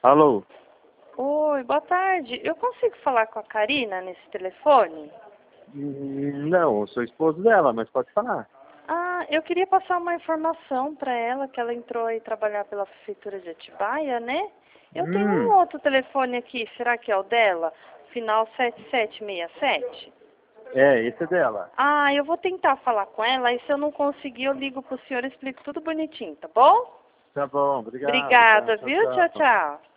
Alô? Oi, boa tarde. Eu consigo falar com a Karina nesse telefone? Não, eu sou esposo dela, mas pode falar. Ah, eu queria passar uma informação para ela, que ela entrou aí trabalhar pela Prefeitura de Atibaia, né? Eu tenho um outro telefone aqui, será que é o dela? Final 7767? Esse é dela. Ah, eu vou tentar falar com ela, e se eu não conseguir, eu ligo pro senhor e explico tudo bonitinho, tá bom? Tá bom, obrigado, tá? Obrigada, Tchau, viu? Tchau, tchau. tchau.